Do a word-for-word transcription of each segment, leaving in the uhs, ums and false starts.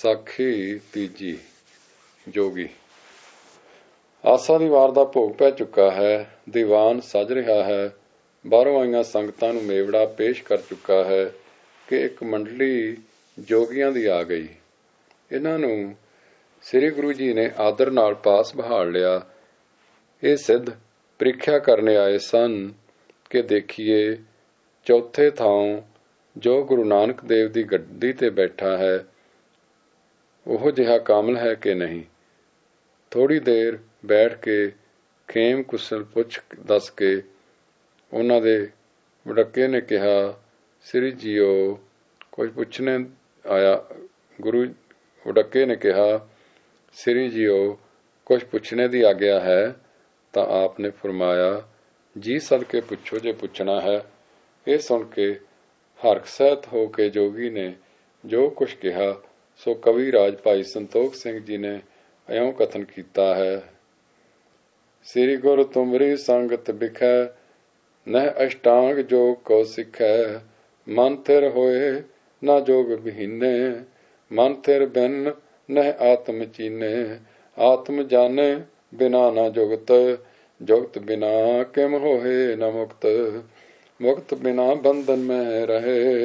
ਸਾਖੀ ਤੀਜੀ। ਜੋਗੀ। ਆਸਾ ਦੀ ਵਾਰ ਦਾ ਭੋਗ ਪੈ ਚੁੱਕਾ ਹੈ। ਦੀਵਾਨ ਸਜ ਰਿਹਾ ਹੈ। ਬਾਹਰੋਂ ਆਈਆਂ ਸੰਗਤਾਂ ਨੂੰ ਮੇਵੜਾ ਪੇਸ਼ ਕਰ ਚੁੱਕਾ ਹੈ ਕਿ ਇੱਕ ਮੰਡਲੀ ਜੋਗੀਆਂ ਦੀ ਆ ਗਈ। ਇਹਨਾਂ ਨੂੰ ਸ੍ਰੀ ਗੁਰੂ ਜੀ ਨੇ ਆਦਰ ਨਾਲ ਪਾਸ ਬਹਾਲ ਲਿਆ। ਇਹ ਸਿੱਧ ਪ੍ਰੀਖਿਆ ਕਰਨ ਆਏ ਸਨ ਕਿ ਦੇਖੀਏ ਚੌਥੇ ਥਾਂ ਜੋ ਗੁਰੂ ਨਾਨਕ ਦੇਵ ਦੀ ਗੱਦੀ ਤੇ ਬੈਠਾ ਹੈ ਉਹੋ ਜਿਹਾ ਕਾਮਲ ਹੈ ਕਿ ਨਹੀਂ। ਥੋੜ੍ਹੀ ਦੇਰ ਬੈਠ ਕੇ ਖੇਮ ਕੁਸ਼ਲ ਪੁੱਛ ਦੱਸ ਕੇ ਉਹਨਾਂ ਦੇ ਵਡੱਕੇ ਨੇ ਕਿਹਾ, ਸ੍ਰੀ ਜੀਓ ਕੁਝ ਪੁੱਛਣੇ ਆਇਆ। ਗੁਰੂ ਵਡੱਕੇ ਨੇ ਕਿਹਾ, ਸ੍ਰੀ ਜੀਓ ਕੁਝ ਪੁੱਛਣੇ ਦੀ ਆਗਿਆ ਹੈ। ਤਾਂ ਆਪ ਨੇ ਫਰਮਾਇਆ, ਜੀ ਸਦਕੇ ਪੁੱਛੋ ਜੇ ਪੁੱਛਣਾ ਹੈ। ਇਹ ਸੁਣ ਕੇ ਹਰਖ ਸਹਿਤ ਹੋ ਕੇ ਜੋਗੀ ਨੇ ਜੋ ਕੁਛ ਕਿਹਾ ਸੋ ਕਵੀ ਰਾਜ ਭਾਈ ਸੰਤੋਖ ਸਿੰਘ ਜੀ ਨੇ ਇਉਂ ਕਥਨ ਕੀਤਾ ਹੈ। ਸ੍ਰੀ ਗੁਰ ਤੁਮਰੀ ਸੰਗਤ ਬਿਖੈ ਨਹਿ ਅਸ਼ਟਾਂਗ ਜੋਗ ਕੋ ਸਿੱਖੈ। ਮਨ ਥਿਰ ਹੋਏ ਨਾ ਜੋਗ ਬਹੀਨੇ ਮਨ ਥਿਰ ਬਿਨ ਨਹਿ ਆਤਮ ਚੀਨੇ। ਆਤਮ ਜਾਣੇ ਬਿਨਾ ਨਾ ਜੁਗਤ ਜੁਗਤ ਬਿਨਾ ਕਿਮ ਹੋਏ ਨਾ ਮੁਕਤ। ਮੁਕਤ ਬਿਨਾ ਬੰਧਨ ਮੈਂ ਰਹੇ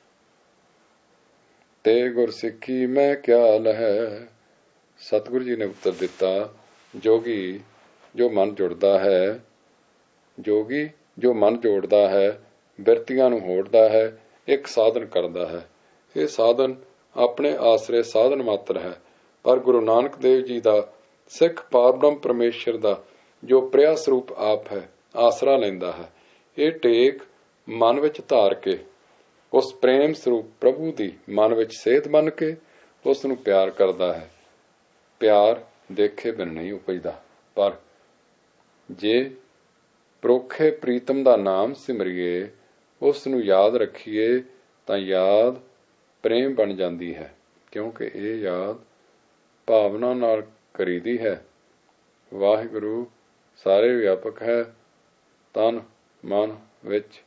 ਤੇ ਗੁਰ ਸਿੱਖੀ ਮੈਂ ਕਿਆ ਲਹੈ। ਸਤਿਗੁਰੂ ਜੀ ਨੇ ਉੱਤਰ ਦਿੱਤਾ, ਜੋਗੀ ਜੋ ਮਨ ਜੁੜਦਾ ਹੈ ਜੋਗੀ ਜੋ ਮਨ ਜੋੜਦਾ ਹੈ ਬਿਰਤੀਆਂ ਨੂੰ ਹੋੜਦਾ ਹੈ, ਇੱਕ ਸਾਧਨ ਕਰਦਾ ਹੈ। ਇਹ ਸਾਧਨ ਆਪਣੇ ਆਸਰੇ ਸਾਧਨ ਮਾਤਰ ਹੈ, ਪਰ ਗੁਰੂ ਨਾਨਕ ਦੇਵ ਜੀ ਦਾ ਸਿੱਖ ਪਾਰਬ੍ਰਹਮ ਪਰਮੇਸ਼ਰ ਦਾ ਜੋ ਪ੍ਰਿਆ ਸਰੂਪ ਆਪ ਹੈ ਆਸਰਾ ਲੈਂਦਾ ਹੈ। ਇਹ ਟੇਕ ਮਨ ਵਿੱਚ ਧਾਰ ਕੇ ਉਸ ਪ੍ਰੇਮ ਸਰੂਪ ਪ੍ਰਭੂ ਦੀ ਮਨ ਵਿੱਚ ਸੇਧ ਬਣ ਕੇ ਉਸ ਨੂੰ ਪਿਆਰ ਕਰਦਾ ਹੈ। ਪਿਆਰ ਦੇਖੇ ਬਿਨ ਨਹੀਂ ਉਪਜਦਾ, ਪਰ ਜੇ ਪ੍ਰੋਖੇ ਪ੍ਰੀਤਮ ਦਾ ਨਾਮ ਸਿਮਰੀਏ ਉਸ ਨੂੰ ਯਾਦ ਰੱਖੀਏ ਤਾਂ ਯਾਦ ਪ੍ਰੇਮ ਬਣ ਜਾਂਦੀ ਹੈ, ਕਿਉਂਕਿ ਇਹ ਯਾਦ ਭਾਵਨਾ ਨਾਲ ਕਰੀਦੀ ਹੈ। ਵਾਹਿਗੁਰੂ ਸਾਰੇ ਵਿਆਪਕ ਹੈ, ਤਨ ਮਨ ਵਿੱਚ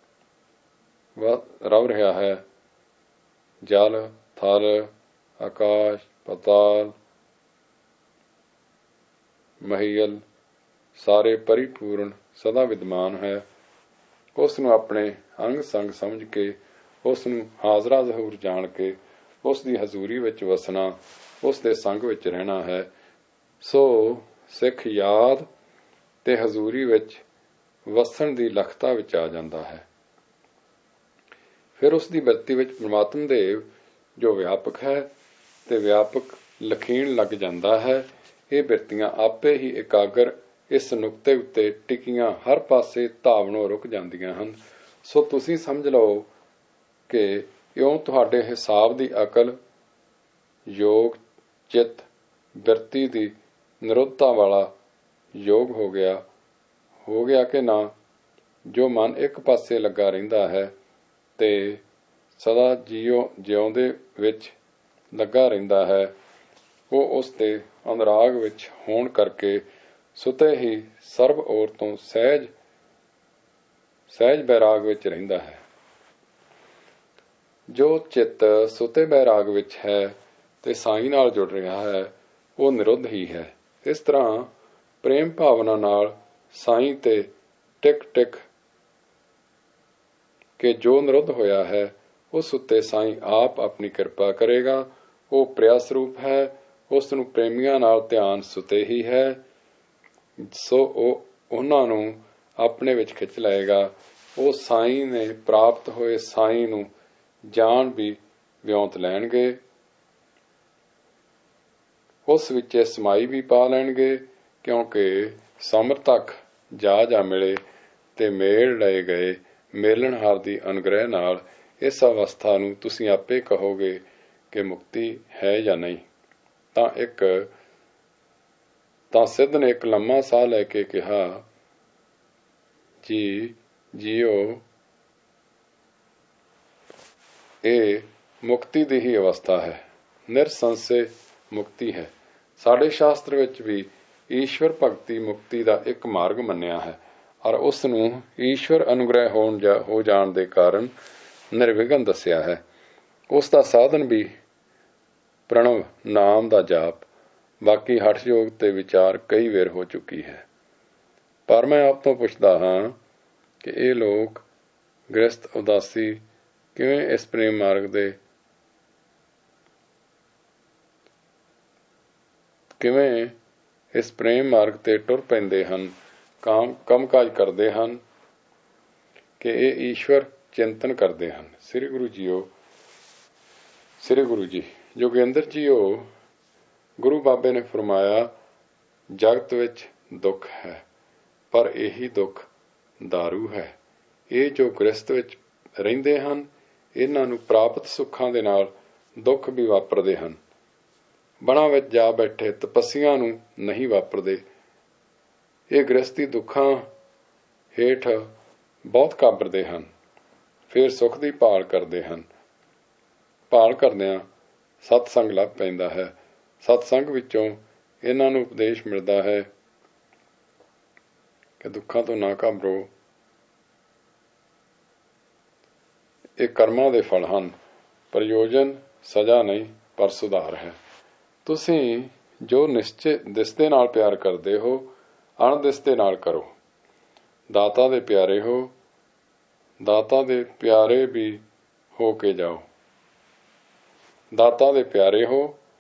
ਰਵ ਰਿਹਾ ਹੈ। ਜਲ ਥਲ ਆਕਾਸ਼ ਪਤਾਲ ਮਹੀਲ ਸਾਰੇ ਪਰਿਪੂਰਨ ਸਦਾ ਵਿਦਮਾਨ ਹੈ। ਉਸ ਨੂੰ ਆਪਣੇ ਅੰਗ ਸੰਗ ਸਮਝ ਕੇ ਉਸ ਨੂੰ ਹਾਜ਼ਰਾ ਜ਼ਹੂਰ ਜਾਣ ਕੇ ਉਸ ਦੀ ਹਜ਼ੂਰੀ ਵਿੱਚ ਵਸਣਾ, ਉਸ ਦੇ ਸੰਗ ਵਿੱਚ ਰਹਿਣਾ ਹੈ। ਸੋ ਸਿੱਖ ਯਾਦ ਤੇ ਹਜ਼ੂਰੀ ਵਿੱਚ ਵਸਣ ਦੀ ਲਖਤਾ ਵਿੱਚ ਆ ਜਾਂਦਾ ਹੈ। ਫਿਰ ਉਸ ਦੀ ਬਿਰਤੀ ਵਿੱਚ ਪਰਮਾਤਮ ਦੇਵ ਜੋ ਵਿਆਪਕ ਹੈ ਤੇ ਵਿਆਪਕ ਲਖੀਣ ਲੱਗ ਜਾਂਦਾ ਹੈ। ਇਹ ਬਿਰਤੀਆਂ ਆਪੇ ਹੀ ਇਕਾਗਰ ਇਸ ਨੁਕਤੇ ਉੱਤੇ ਟਿਕੀਆਂ ਹਰ ਪਾਸੇ ਧਾਵਣੋਂ ਰੁਕ ਜਾਂਦੀਆਂ ਹਨ। ਸੋ ਤੁਸੀਂ ਸਮਝ ਲਓ ਕਿ ਇਉਂ ਤੁਹਾਡੇ ਹਿਸਾਬ ਦੀ ਅਕਲ ਯੋਗ ਚਿੱਤ ਬਿਰਤੀ ਦੀ ਨਿਰੋਧਤਾ ਵਾਲਾ ਯੋਗ ਹੋ ਗਿਆ ਹੋ ਗਿਆ ਕਿ ਨਾ। ਜੋ ਮਨ ਇੱਕ ਪਾਸੇ ਲੱਗਾ ਰਹਿੰਦਾ ਹੈ ਤੇ ਸਦਾ ਜੀਉ ਜਿਉਂਦੇ ਵਿੱਚ ਲੱਗਾ ਰਹਿੰਦਾ ਹੈ, ਉਹ ਉਸ ਦੇ ਅਨੁਰਾਗ ਵਿੱਚ ਹੋਣ ਕਰਕੇ ਸੁਤੇ ਹੀ ਸਰਬ ਔਰ ਤੋਂ ਸਹਿਜ ਸਹਿਜ ਬੈਰਾਗ ਵਿੱਚ ਰਹਿੰਦਾ ਹੈ। ਜੋ ਚਿੱਤ ਸੁਤੇ ਬੈਰਾਗ ਵਿੱਚ ਹੈ ਤੇ ਸਾਈਂ ਨਾਲ ਜੁੜ ਰਿਹਾ ਹੈ ਉਹ ਨਿਰੁੱਧ ਹੀ ਹੈ। ਇਸ ਤਰ੍ਹਾਂ ਪ੍ਰੇਮ ਭਾਵਨਾ ਨਾਲ ਸਾਈਂ ਤੇ ਟਿਕ ਟਿਕ ਕਿ ਜੋ ਨਿਰੁੱਧ ਹੋਇਆ ਹੈ ਉਸ ਉੱਤੇ ਸਾਈਂ ਆਪ ਆਪਣੀ ਕਿਰਪਾ ਕਰੇਗਾ। ਉਹ ਪ੍ਰਿਆ ਸਰੂਪ ਹੈ, ਉਸ ਨੂੰ ਪ੍ਰੇਮੀਆਂ ਨਾਲ ਧਿਆਨ ਸੁਤੇ ਹੀ ਹੈ। ਸੋ ਉਹ ਉਹਨਾਂ ਨੂੰ ਆਪਣੇ ਵਿੱਚ ਖਿੱਚ ਲਏਗਾ। ਉਹ ਸਾਈਂ ਨੇ ਪ੍ਰਾਪਤ ਹੋਏ ਸਾਈਂ ਨੂੰ ਜਾਣ ਵੀ ਵਿਉਂਤ ਲੈਣਗੇ, ਉਸ ਵਿੱਚ ਸਮਾਈ ਵੀ ਪਾ ਲੈਣਗੇ, ਕਿਉਂਕਿ ਸਮਰਥਕ ਜਾ ਜਾ ਮਿਲੇ ਤੇ ਮੇਲ ਲਏ ਗਏ ਮੇਲਣਹਾਰ ਦੀ ਅਨੁਗ੍ਰਹਿ ਨਾਲ ਇਸ ਅਵਸਥਾ ਨੂੰ ਤੁਸੀਂ ਆਪੇ ਕਹੋਗੇ ਕਿ ਮੁਕਤੀ ਹੈ ਜਾਂ ਨਹੀਂ। ਤਾਂ ਇੱਕ ਤਾਂ ਸਿੱਧ ਨੇ ਇੱਕ ਲੰਮਾ ਸਾਹ ਲੈ ਕੇ ਕਿਹਾ, ਜੀ ਜੀਓ ਇਹ ਮੁਕਤੀ ਦੀ ਹੀ ਅਵਸਥਾ ਹੈ, ਨਿਰਸੰਸ਼ੇ ਮੁਕਤੀ ਹੈ। ਸਾਡੇ ਸ਼ਾਸਤਰ ਵਿੱਚ ਵੀ ਈਸ਼ਵਰ ਭਗਤੀ ਮੁਕਤੀ ਦਾ ਇੱਕ ਮਾਰਗ ਮੰਨਿਆ ਹੈ, ਔਰ ਉਸ ਨੂੰ ਈਸ਼ਵਰ ਅਨੁਗ੍ਰਹਿ ਹੋਣ ਜਾ ਹੋ ਜਾਣ ਦੇ ਕਾਰਨ ਨਿਰਵਿਘਨ ਦੱਸਿਆ ਹੈ। ਉਸ ਦਾ ਸਾਧਨ ਵੀ ਪ੍ਰਣਵ ਨਾਮ ਦਾ ਜਾਪ, ਬਾਕੀ ਹਠ ਯੋਗ ਤੇ ਵਿਚਾਰ ਕਈ ਵੇਰ ਹੋ ਚੁੱਕੀ ਹੈ। ਪਰ ਮੈਂ ਆਪ ਤੋਂ ਪੁੱਛਦਾ ਹਾਂ ਕਿ ਇਹ ਲੋਕ ਗ੍ਰਸਤ ਉਦਾਸੀ ਕਿਵੇਂ ਇਸ ਪ੍ਰੇਮ ਮਾਰਗ ਦੇ ਕਿਵੇਂ ਇਸ ਪ੍ਰੇਮ ਮਾਰਗ ਤੇ ਟੁਰ ਪੈਂਦੇ ਹਨ, ਕਾਮ ਕੰਮਕਾਜ ਕਰਦੇ ਹਨ ਕਿ ਇਹ ਈਸ਼ਵਰ ਚਿੰਤਨ ਕਰਦੇ ਹਨ। ਸ੍ਰੀ ਗੁਰੂ ਜੀਓ ਸ੍ਰੀ ਗੁਰੂ ਜੀ ਜੋਗਿੰਦਰ ਜੀਓ ਗੁਰੂ ਬਾਬੇ ਨੇ ਫਰਮਾਇਆ, ਜਗਤ ਵਿੱਚ ਦੁੱਖ ਹੈ, ਪਰ ਇਹੀ ਦੁੱਖ ਦਾਰੂ ਹੈ। ਇਹ ਜੋ ਗ੍ਰਸਤ ਵਿੱਚ ਰਹਿੰਦੇ ਹਨ, ਇਹਨਾਂ ਨੂੰ ਪ੍ਰਾਪਤ ਸੁੱਖਾਂ ਦੇ ਨਾਲ ਦੁੱਖ ਵੀ ਵਾਪਰਦੇ ਹਨ। ਬਣਾ ਵਿੱਚ ਜਾ ਬੈਠੇ ਤਪੱਸੀਆਂ ਨੂੰ ਨਹੀਂ ਵਾਪਰਦੇ। ਇਹ ਗ੍ਰਸਤੀ ਦੁੱਖਾਂ ਹੇਠ ਬਹੁਤ ਕਾਬਰਦੇ ਹਨ, ਫਿਰ ਸੁੱਖ ਦੀ ਭਾਲ ਕਰਦੇ ਹਨ। ਭਾਲ ਕਰਦਿਆਂ ਸਤਸੰਗ ਲੱਭ ਪੈਂਦਾ ਹੈ। ਸਤਸੰਗ ਵਿੱਚੋਂ ਇਹਨਾਂ ਨੂੰ ਉਪਦੇਸ਼ ਮਿਲਦਾ ਹੈ ਕਿ ਦੁੱਖਾਂ ਤੋਂ ਨਾ ਘਬਰੋ, ਇਹ ਕਰਮਾਂ ਦੇ ਫਲ ਹਨ। ਪ੍ਰਯੋਜਨ ਸਜ਼ਾ ਨਹੀਂ ਪਰ ਸੁਧਾਰ ਹੈ। ਤੁਸੀਂ ਜੋ ਨਿਸ਼ਚੇ ਦਿਸਦੇ ਨਾਲ ਪਿਆਰ ਕਰਦੇ ਹੋ, ਅਣਦਿਸਦੇ ਨਾਲ ਕਰੋ। ਦਾਤਾ ਦੇ ਪਿਆਰੇ ਹੋ, ਦਾਤਾ ਦੇ ਪਿਆਰੇ ਵੀ ਹੋ ਕੇ ਜਾਓ। ਦਾਤਾ ਦੇ ਪਿਆਰੇ ਹੋ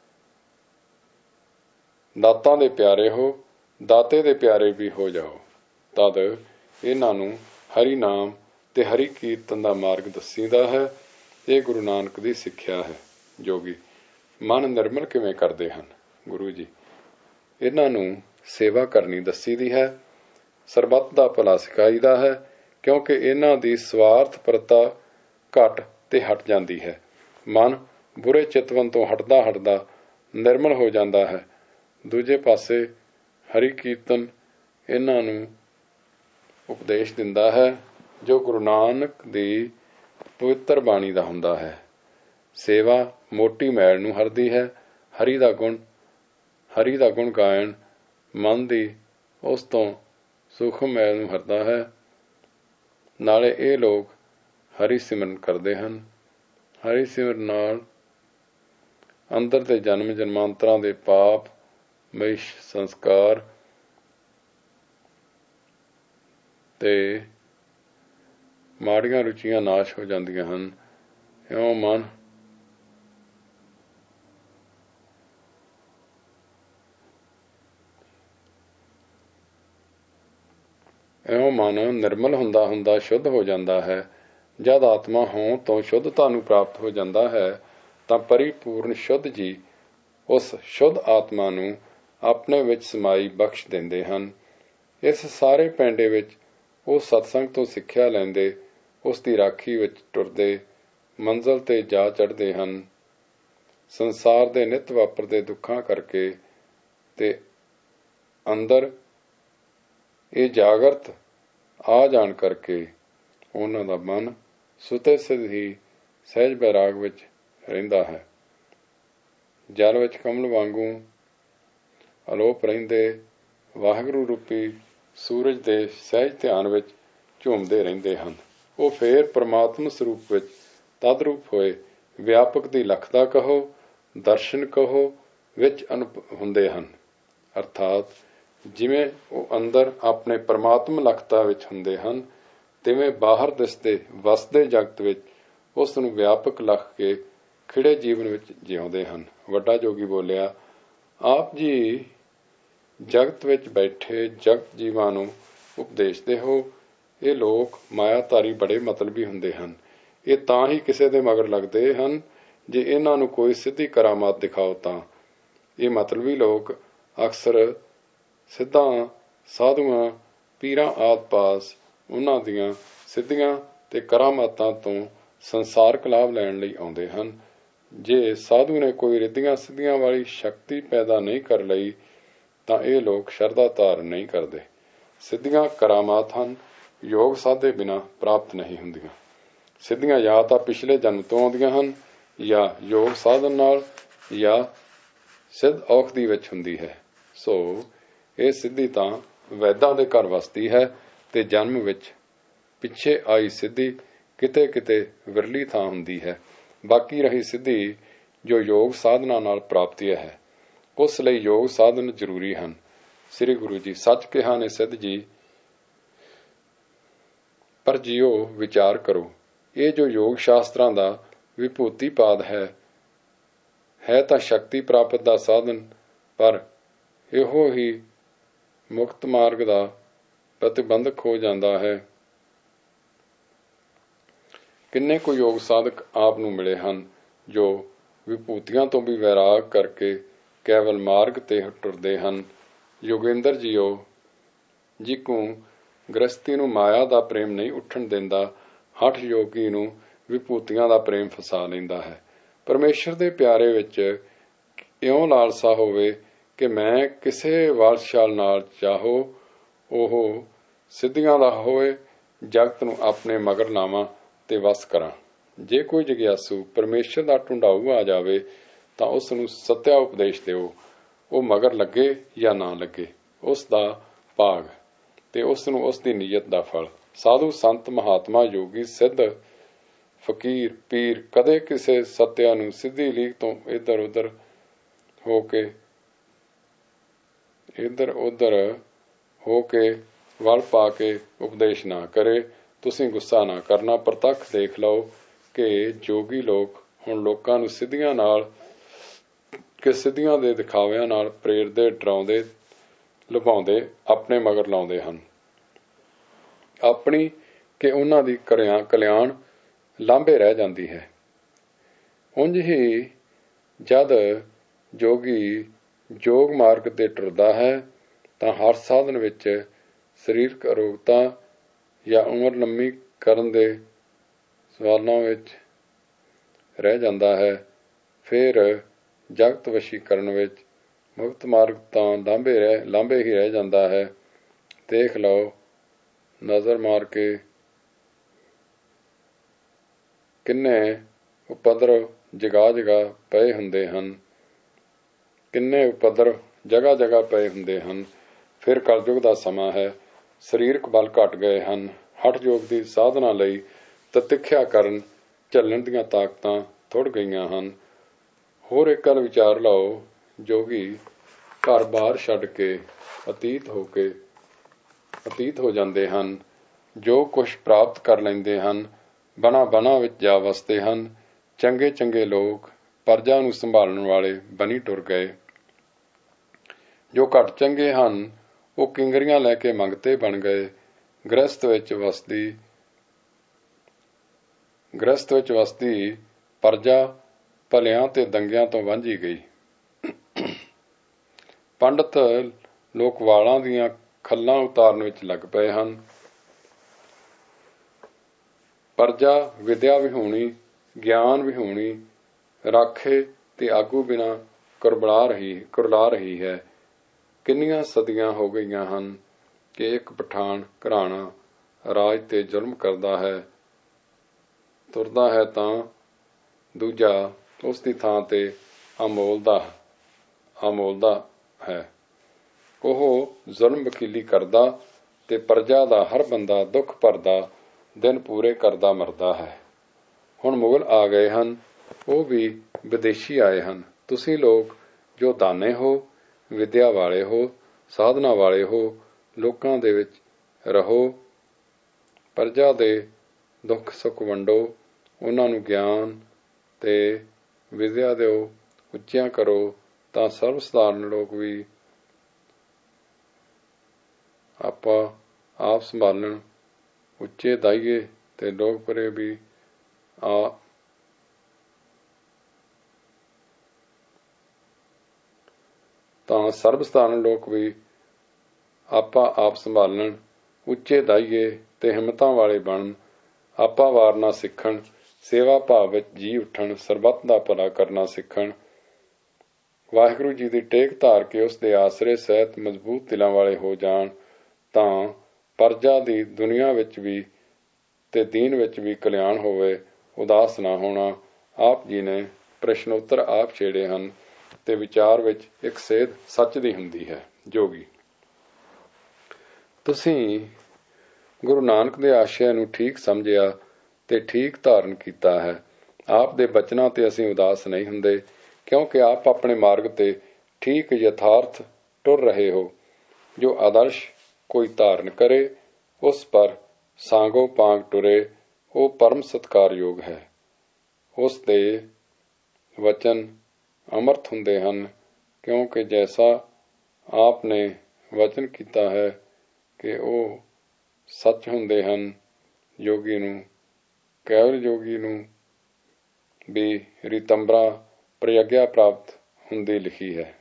ਦਾਤਾ ਦੇ ਪਿਆਰੇ ਹੋ ਦਾਤੇ ਦੇ ਪਿਆਰੇ ਵੀ ਹੋ ਜਾਓ। ਤਦ ਇਹਨਾਂ ਨੂੰ ਹਰੀ ਨਾਮ ਤੇ ਹਰੀ ਕੀਰਤਨ ਦਾ ਮਾਰਗ ਦੱਸੀਦਾ ਹੈ। ਇਹ ਗੁਰੂ ਨਾਨਕ ਦੀ ਸਿੱਖਿਆ ਹੈ। ਜੋਗੀ ਮਨ ਨਿਰਮਲ ਕਿਵੇਂ ਕਰਦੇ ਹਨ? ਗੁਰੂ ਜੀ ਇਹਨਾਂ ਨੂੰ ਸੇਵਾ ਕਰਨੀ ਦੱਸੀਦੀ ਹੈ। ਸਰਬੱਤ ਦਾ ਭਲਾ ਸਿਖਾਈਦਾ ਹੈ, ਕਿਉਂਕਿ ਇਹਨਾਂ ਦੀ ਸਵਾਰਥਪਰਤਾ ਘਟ ਤੇ ਹਟ ਜਾਂਦੀ ਹੈ। ਮਨ ਬੁਰੇ ਚਿਤਵਨ ਤੋਂ ਹਟਦਾ ਹਟਦਾ ਨਿਰਮਲ ਹੋ ਜਾਂਦਾ ਹੈ। ਦੂਜੇ ਪਾਸੇ ਹਰੀ ਕੀਰਤਨ ਇਹਨਾਂ ਨੂੰ ਉਪਦੇਸ਼ ਦਿੰਦਾ ਹੈ, ਜੋ ਗੁਰੂ ਨਾਨਕ ਦੀ ਪਵਿੱਤਰ ਬਾਣੀ ਦਾ ਹੁੰਦਾ ਹੈ। ਸੇਵਾ ਮੋਟੀ ਮੈਲ ਨੂੰ ਹਰਦੀ ਹੈ। ਹਰੀ ਦਾ ਗੁਣ ਹਰੀ ਦਾ ਗੁਣ ਗਾਇਨ ਮਨ ਦੀ ਉਸ ਤੋਂ ਸੂਖਮ ਮੈਲ ਨੂੰ ਹਰਦਾ ਹੈ। ਨਾਲੇ ਇਹ ਲੋਕ ਹਰੀ ਸਿਮਰਨ ਕਰਦੇ ਹਨ। ਹਰੀ ਸਿਮਰਨ ਨਾਲ ਅੰਦਰ ਦੇ ਜਨਮ ਜਨਮਾਂਤਰਾਂ ਦੇ ਪਾਪ ਮਹਿਸ਼ ਸੰਸਕਾਰ ਤੇ ਮਾੜੀਆਂ ਰੁਚੀਆਂ ਨਾਸ਼ ਹੋ ਜਾਂਦੀਆਂ ਹਨ। ਇਉਂ ਮਨ ਇਉਂ ਮਨ ਨਿਰਮਲ ਹੁੰਦਾ ਹੁੰਦਾ ਸ਼ੁੱਧ ਹੋ ਜਾਂਦਾ ਹੈ। ਜਦ ਆਤਮਾ ਹੋਂ ਤੋਂ ਸ਼ੁੱਧਤਾ ਨੂੰ ਪ੍ਰਾਪਤ ਹੋ ਜਾਂਦਾ ਹੈ, ਤਾਂ ਪਰਿਪੂਰਨ ਸ਼ੁੱਧ ਜੀ ਉਸ ਸ਼ੁੱਧ ਆਤਮਾ ਨੂੰ ਆਪਣੇ ਵਿੱਚ ਸਮਾਈ ਬਖਸ਼ ਦਿੰਦੇ ਹਨ। ਇਸ ਸਾਰੇ ਪੈਂਡੇ ਵਿੱਚ ਉਹ ਸਤਸੰਗ ਤੋਂ ਸਿੱਖਿਆ ਲੈਂਦੇ, ਉਸ ਦੀ ਰਾਖੀ ਵਿੱਚ ਟੁਰਦੇ, ਮੰਜ਼ਲ ਤੇ ਜਾ ਚੜ੍ਹਦੇ ਹਨ। ਸੰਸਾਰ ਦੇ ਨਿੱਤ ਵਾਪਰਦੇ ਦੁੱਖਾਂ ਕਰਕੇ ਤੇ ਅੰਦਰ ਇਹ ਜਾਗਰਤ ਆ ਜਾਣ ਕਰਕੇ ਉਹਨਾਂ ਦਾ ਮਨ ਸੁਤੇ ਸਿਧ ਹੀ ਸਹਿਜ ਬੈਰਾਗ ਵਿੱਚ ਰਹਿੰਦਾ ਹੈ। ਜਲ ਵਿੱਚ ਕਮਲ ਵਾਂਗੂ ਅਲੋਪ ਰਹਿੰਦੇ ਵਾਹਿਗੁਰੂ ਰੂਪੀ ਸੂਰਜ ਦੇ ਸਹਿਜ ਧਿਆਨ ਵਿੱਚ ਝੂਮਦੇ ਰਹਿੰਦੇ ਹਨ। ਉਹ ਫੇਰ ਪਰਮਾਤਮ ਸਰੂਪ ਵਿੱਚ ਤਦਰੂਪ ਹੋਏ ਵਿਆਪਕ ਦੀ ਲਖਤਾ ਕਹੋ, ਦਰਸ਼ਨ ਕਹੋ ਵਿੱਚ ਅਨੁਪ ਹੁੰਦੇ ਹਨ। ਅਰਥਾਤ ਜਿਵੇਂ ਉਹ ਅੰਦਰ ਆਪਣੇ ਪਰਮਾਤਮ ਲਖਤਾ ਵਿੱਚ ਹੁੰਦੇ ਹਨ, ਤਿਵੇਂ ਬਾਹਰ ਦਿਸਦੇ ਵਸਦੇ ਜਗਤ ਵਿੱਚ ਉਸ ਨੂੰ ਵਿਆਪਕ ਲਖ ਕੇ ਖਿੜੇ ਜੀਵਨ ਵਿੱਚ ਜਿਉਂਦੇ ਹਨ। ਵੱਡਾ ਜੋਗੀ ਬੋਲਿਆ, ਆਪ ਜੀ ਜਗਤ ਵਿੱਚ ਬੈਠੇ ਜਗਤ ਜੀਵਾਂ ਨੂੰ ਉਪਦੇਸ਼ਦੇ ਹੋ। ਇਹ ਲੋਕ ਮਾਇਆਧਾਰੀ ਬੜੇ ਮਤਲਬੀ ਹੁੰਦੇ ਹਨ। ਇਹ ਤਾਂ ਹੀ ਕਿਸੇ ਦੇ ਮਗਰ ਲੱਗਦੇ ਹਨ ਜੇ ਇਹਨਾਂ ਨੂੰ ਕੋਈ ਸਿੱਧੀ ਕਰਾਮਾਤ ਦਿਖਾਓ ਤਾਂ। ਇਹ ਮਤਲਬੀ ਲੋਕ ਅਕਸਰ ਸਿੱਧਾਂ ਸਾਧੂਆਂ ਪੀਰਾਂ ਆਦਿ ਪਾਸ ਉਹਨਾਂ ਦੀਆਂ ਸਿੱਧੀਆਂ ਤੇ ਕਰਾਮਾਤਾਂ ਤੋਂ ਸੰਸਾਰਕ ਲਾਭ ਲੈਣ ਲਈ ਆਉਂਦੇ ਹਨ। ਜੇ ਸਾਧੂ ਨੇ ਕੋਈ ਰਿੱਧੀਆਂ ਸਿੱਧੀਆਂ ਵਾਲੀ ਸ਼ਕਤੀ ਪੈਦਾ ਨਹੀਂ ਕਰ ਲਈ ਤਾਂ ਇਹ ਲੋਕ ਸ਼ਰਧਾ ਧਾਰਨ ਨਹੀਂ ਕਰਦੇ। ਸਿੱਧੀਆਂ ਕਰਾਮਾਤ ਹਨ, ਯੋਗ ਸਾਧੇ ਬਿਨਾਂ ਪ੍ਰਾਪਤ ਨਹੀਂ ਹੁੰਦੀਆਂ। ਸਿੱਧੀਆਂ ਜਾਂ ਤਾਂ ਪਿਛਲੇ ਜਨਮ ਤੋਂ ਆਉਂਦੀਆਂ ਹਨ, ਜਾਂ ਯੋਗ ਸਾਧਨ ਨਾਲ, ਜਾਂ ਸਿੱਧ ਔਖਦੀ ਵਿੱਚ ਹੁੰਦੀ ਹੈ। ਸੋ ਇਹ ਸਿੱਧੀ ਤਾਂ ਵੈਦਾਂ ਦੇ ਘਰ ਵਸਦੀ ਹੈ ਤੇ ਜਨਮ ਵਿੱਚ ਪਿੱਛੇ ਆਈ ਸਿੱਧੀ ਕਿਤੇ ਕਿਤੇ ਵਿਰਲੀ ਥਾਂ ਹੁੰਦੀ ਹੈ। ਬਾਕੀ ਰਹੀ ਸਿੱਧੀ ਜੋ ਯੋਗ ਸਾਧਨਾ ਨਾਲ ਪ੍ਰਾਪਤੀ ਹੈ। ਉਸ ਲਈ ਯੋਗ ਸਾਧਨ ਜ਼ਰੂਰੀ ਹਨ। ਸ੍ਰੀ ਗੁਰੂ ਜੀ ਸੱਚ ਕਿਹਾ ਨੇ ਸਿੱਧ ਜੀ, ਪਰ ਜੀਓ ਵਿਚਾਰ ਕਰੋ, ਇਹ ਜੋ ਯੋਗ ਸ਼ਾਸਤਰਾਂ ਦਾ ਵਿਭੂਤੀਪਾਦ ਹੈ ਹੈ ਤਾਂ ਸ਼ਕਤੀ ਪ੍ਰਾਪਤ ਦਾ ਸਾਧਨ, ਪਰ ਇਹੋ ਹੀ ਮੁਕਤ ਮਾਰਗ ਦਾ ਪ੍ਰਤਿਬੰਧਕ ਹੋ ਜਾਂਦਾ ਹੈ। ਕਿੰਨੇ ਕੁ ਯੋਗ ਸਾਧਕ ਆਪ ਨੂੰ ਮਿਲੇ ਹਨ ਜੋ ਵਿਭੂਤੀਆਂ ਤੋਂ ਵੀ ਵੈਰਾਗ ਕਰਕੇ ਕੇਵਲ ਮਾਰਗ ਤੇ ਟੁਰਦੇ ਹਨ। ਯੋਗੇਂਦਰ ਜੀਓ ਜੀ ਕੋ ਗ੍ਰਸਤੀ ਨੂੰ ਮਾਇਆ ਦਾ ਪ੍ਰੇਮ ਨਹੀਂ ਉੱਠਣ ਦਿੰਦਾ, ਹਠ ਯੋਗੀ ਨੂੰ ਵਿਭੂਤੀਆਂ ਦਾ ਪ੍ਰੇਮ ਫਸਾ ਲੈਂਦਾ ਹੈ। ਪਰਮੇਸ਼ਰ ਦੇ ਪਿਆਰੇ ਵਿੱਚ ਇਉਂ ਲਾਲਸਾ ਹੋਵੇ ਕਿ ਮੈਂ ਕਿਸੇ ਵਾਲਸ਼ਾਲ ਨਾਲ ਚਾਹੋ ਉਹ ਸਿੱਧੀਆਂ ਦਾ ਹੋਵੇ, ਜਗਤ ਨੂੰ ਆਪਣੇ ਮਗਰ ਲਾਵਾਂ ਤੇ ਵਸ ਕਰਾਂ। ਜੇ ਕੋਈ ਜਗਿਆਸੂ ਪਰਮੇਸ਼ਰ ਦਾ ਢੂੰਡਾਊ ਆ ਜਾਵੇ ਤਾਂ ਉਸ ਨੂੰ ਸੱਤਿਆ ਉਪਦੇਸ਼ ਦਿਓ। ਉਹ ਮਗਰ ਲੱਗੇ ਜਾਂ ਨਾ ਲੱਗੇ, ਉਸ ਦਾ ਭਾਗ ਤੇ ਉਸ ਨੂੰ ਉਸ ਦੀ ਨੀਅਤ ਦਾ ਫਲ। ਸਾਧੂ ਸੰਤ ਮਹਾਤਮਾ ਯੋਗੀ ਸਿੱਧ ਫਕੀਰ ਪੀਰ ਕਦੇ ਕਿਸੇ ਸੱਤਿਆ ਨੂੰ ਸਿੱਧੀ ਲੀਕ ਤੋਂ ਇੱਧਰ ਉੱਧਰ ਹੋ ਕੇ ਇੱਧਰ ਉੱਧਰ ਹੋ ਕੇ ਵਲ ਪਾ ਕੇ ਉਪਦੇਸ਼ ਨਾ ਕਰੇ। ਤੁਸੀਂ ਗੁੱਸਾ ਨਾ ਕਰਨਾ, ਪ੍ਰਤੱਖ ਦੇਖ ਲਓ ਕਿ ਜੋਗੀ ਲੋਕ ਹੁਣ ਲੋਕਾਂ ਨੂੰ ਸਿੱਧੀਆਂ ਨਾਲ ਕਿ ਸਿੱਧੀਆਂ ਦੇ ਦਿਖਾਵਿਆਂ ਨਾਲ ਪ੍ਰੇਰਦੇ, ਡਰਾਉਂਦੇ, ਲੁਭਾਉਂਦੇ, ਆਪਣੇ ਮਗਰ ਲਾਉਂਦੇ ਹਨ। ਆਪਣੀ ਕਿ ਉਹਨਾਂ ਦੀ ਕਰਿਆ ਕਲਿਆਣ ਲਾਂਭੇ ਰਹਿ ਜਾਂਦੀ ਹੈ। ਉਂਝ ਹੀ ਜਦ ਜੋਗੀ ਯੋਗ ਮਾਰਗ ਤੇ ਟੁਰਦਾ ਹੈ ਤਾਂ ਹਰ ਸਾਧਨ ਵਿੱਚ ਸਰੀਰਕ ਅਰੋਗਤਾ ਜਾਂ ਉਮਰ ਲੰਮੀ ਕਰਨ ਦੇ ਸਵਾਲਾਂ ਵਿੱਚ ਰਹਿ ਜਾਂਦਾ ਹੈ। ਫਿਰ ਜਗਤ ਵਸ਼ੀਕਰਨ ਵਿੱਚ ਮੁਕਤ ਮਾਰਗ ਤਾਂ ਲਾਂਭੇ ਰਹਿ ਲਾਂਭੇ ਹੀ ਰਹਿ ਜਾਂਦਾ ਹੈ। ਦੇਖ ਲਓ, ਨਜ਼ਰ ਮਾਰ ਕੇ ਕਿੰਨੇ ਉਪਦਰਵ ਜਗ੍ਹਾ ਜਗ੍ਹਾ ਪਏ ਹੁੰਦੇ ਹਨ, ਕਿੰਨੇ ਉਪਦਰਵ ਜਗ੍ਹਾ ਜਗ੍ਹਾ ਪਏ ਹੁੰਦੇ ਹਨ। ਫਿਰ ਕਲਯੁਗ ਦਾ ਸਮਾਂ ਹੈ, ਸਰੀਰਕ ਬਲ ਘਟ ਗਏ ਹਨ, ਹਠ ਯੋਗ ਦੀ ਸਾਧਨਾ ਲਈ ਤਤਿਖਿਆ ਕਰਨ ਝੱਲਣ ਦੀਆਂ ਤਾਕਤਾਂ ਥੁੜ ਗਈਆਂ ਹਨ। ਹੋਰ ਇੱਕ ਗੱਲ ਵਿਚਾਰ ਲਓ, ਜੋਗੀ ਘਰ ਬਾਰ ਛੱਡ ਕੇ ਅਤੀਤ ਹੋ ਕੇ ਅਤੀਤ ਹੋ ਜਾਂਦੇ ਹਨ। ਜੋ ਕੁਛ ਪ੍ਰਾਪਤ ਕਰ ਲੈਂਦੇ ਹਨ, ਬਨਾਂ ਬਨਾਂ ਵਿੱਚ ਜਾ ਵਸਦੇ ਹਨ। ਚੰਗੇ ਚੰਗੇ ਲੋਕ ਪਰਜਾ ਨੂੰ ਸੰਭਾਲਣ ਵਾਲੇ ਬਣੀ ਟੁਰ ਗਏ। ਜੋ ਘੱਟ ਚੰਗੇ ਹਨ ਉਹ ਕਿੰਗਰੀਆਂ ਲੈ ਕੇ ਮੰਗਤੇ ਬਣ ਗਏ। ਗ੍ਰਸਤ ਵਿੱਚ ਵਸਦੀ ਗ੍ਰਸਤ ਵਿੱਚ ਵਸਦੀ ਪਰਜਾ ਭਲਿਆਂ ਤੇ ਦੰਗਿਆਂ ਤੋਂ ਵਾਂਝੀ ਗਈ। ਪੰਡਤ ਲੋਕ ਵਾਲਾਂ ਦੀਆਂ ਖੱਲਾਂ ਉਤਾਰਨ ਵਿੱਚ ਲੱਗ ਪਏ ਹਨ। ਪਰਜਾ ਵਿਦਿਆ ਵਿਹੂਣੀ, ਗਿਆਨ ਵਿਹੂਣੀ, ਰਾਖੇ ਤੇ ਆਗੂ ਬਿਨਾਂ ਕੁਰਬਲਾ ਰਹੀ ਕੁਰਲਾ ਰਹੀ ਹੈ। ਕਿੰਨੀਆਂ ਸਦੀਆਂ ਹੋ ਗਈਆਂ ਹਨ ਕਿ ਇੱਕ ਪਠਾਨ ਘਰਾਣਾ ਰਾਜ ਤੇ ਜ਼ੁਲਮ ਕਰਦਾ ਹੈ, ਤੁਰਦਾ ਹੈ ਤਾਂ ਦੂਜਾ ਉਸ ਦੀ ਥਾਂ ਤੇ ਅਮੋਲਦਾ ਅਮੋਲਦਾ ਹੈ। ਉਹ ਜ਼ੁਲਮ ਵਕੀਲੀ ਕਰਦਾ ਤੇ ਪਰਜਾ ਦਾ ਹਰ ਬੰਦਾ ਦੁੱਖ ਭਰਦਾ ਦਿਨ ਪੂਰੇ ਕਰਦਾ ਮਰਦਾ ਹੈ। ਹੁਣ ਮੁਗਲ ਆ ਗਏ ਹਨ, ਉਹ ਵੀ ਵਿਦੇਸ਼ੀ ਆਏ ਹਨ। ਤੁਸੀਂ ਲੋਕ ਜੋ ਦਾਨੇ ਹੋ, ਵਿਦਿਆ ਵਾਲੇ ਹੋ, ਸਾਧਨਾ ਵਾਲੇ ਹੋ, ਲੋਕਾਂ ਦੇ ਵਿੱਚ ਰਹੋ, ਪਰਜਾ ਦੇ ਦੁੱਖ ਸੁੱਖ ਵੰਡੋ, ਉਹਨਾਂ ਨੂੰ ਗਿਆਨ ਤੇ ਵਿਦਿਆ ਦਿਓ, ਉੱਚਿਆਂ ਕਰੋ, ਤਾਂ ਸਰਬ ਸਧਾਰਨ ਲੋਕ ਵੀ ਆਪਾਂ ਆਪ ਸੰਭਾਲਣ, ਉੱਚੇ ਦਾਈਏ ਤੇ ਲੋਕ ਪਰੇ ਵੀ ਆ ਤਾਂ ਸਰਬ ਸਧਾਰਨ ਲੋਕ ਵੀ ਆਪਾਂ ਆਪ ਸੰਭਾਲਣ, ਉੱਚੇ ਦਾਈਏ ਤੇ ਹਿੰਮਤਾਂ ਵਾਲੇ ਬਣਨ, ਆਪਾ ਵਾਰਨਾ ਸਿੱਖਣ, ਸੇਵਾ ਭਾਵ ਵਿੱਚ ਜੀ ਉੱਠਣ, ਸਰਬੱਤ ਦਾ ਭਲਾ ਕਰਨਾ ਸਿੱਖਣ। ਵਾਹਿਗੁਰੂ ਜੀ ਦੀ ਟੇਕ ਧਾਰ ਕੇ ਉਸ ਦੇ ਆਸਰੇ ਸਹਿਤ ਮਜ਼ਬੂਤ ਦਿਲਾਂ ਵਾਲੇ ਹੋ ਜਾਣ ਤਾਂ ਪਰਜਾ ਦੀ ਦੁਨੀਆ ਵਿੱਚ ਵੀ ਤੇ ਦੀਨ ਵਿੱਚ ਵੀ ਕਲਿਆਣ ਹੋਵੇ। ਉਦਾਸ ਨਾ ਹੋਣਾ। ਆਪ ਜੀ ਨੇ ਪ੍ਰਸ਼ਨੋਤਰ ਆਪ ਛੇੜੇ ਹਨ ਤੇ ਵਿਚਾਰ ਵਿੱਚ ਇੱਕ ਸੇਧ ਸੱਚ ਦੀ ਹੁੰਦੀ ਹੈ। ਜੋਗੀ, ਤੁਸੀਂ ਗੁਰੂ ਨਾਨਕ ਦੇ ਆਸ਼ਿਆਂ ਨੂੰ ਠੀਕ ਸਮਝਿਆ ਤੇ ਠੀਕ ਧਾਰਨ ਕੀਤਾ ਹੈ। ਆਪ ਦੇ ਬਚਨਾਂ ਤੇ ਅਸੀਂ ਉਦਾਸ ਨਹੀਂ ਹੁੰਦੇ, ਕਿਉਂਕਿ ਆਪ ਆਪਣੇ ਮਾਰਗ ਤੇ ਠੀਕ ਯਥਾਰਥ ਟੁਰ ਰਹੇ ਹੋ। ਜੋ ਆਦਰਸ਼ ਕੋਈ ਧਾਰਨ ਕਰੇ, ਉਸ ਪਰ ਸਾਂਗੋ ਪਾਂਗ ਟੁਰੇ, ਉਹ ਪਰਮ ਸਤਿਕਾਰਯੋਗ ਹੈ। ਉਸ ਦੇ ਵਚਨ ਅੰਮ੍ਰਿਤ ਹੁੰਦੇ ਹਨ, ਕਿਉਂਕਿ ਜੈਸਾ ਆਪ ਨੇ ਵਚਨ ਕੀਤਾ ਹੈ ਕਿ ਉਹ ਸੱਚ ਹੁੰਦੇ ਹਨ। ਯੋਗੀ ਨੂੰ, ਕੇਵਲ ਯੋਗੀ ਨੂੰ ਵੀ ਰਿਤੰਬਰਾ ਪ੍ਰਯਗਿਆ ਪ੍ਰਾਪਤ ਹੁੰਦੀ ਲਿਖੀ ਹੈ।